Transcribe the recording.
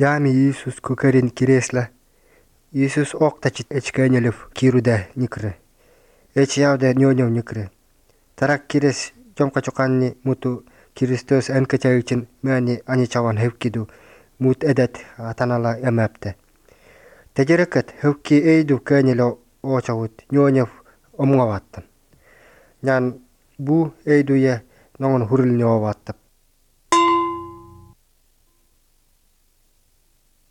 Jami Iisus kokarin kiresla. Iisus oktachit echkanyaluf kiruda nikre. Ech yauda nyonyo nikre. Tarak kires jomka chokani mutu Kristus enkachayichin meani anichawan hevkidu mut edat atanala emapte. Tajirakat hevki eidu kanyalo ochawut nyonyo omngawatan. Nyan bu eidu ya nongon huril nyowatab.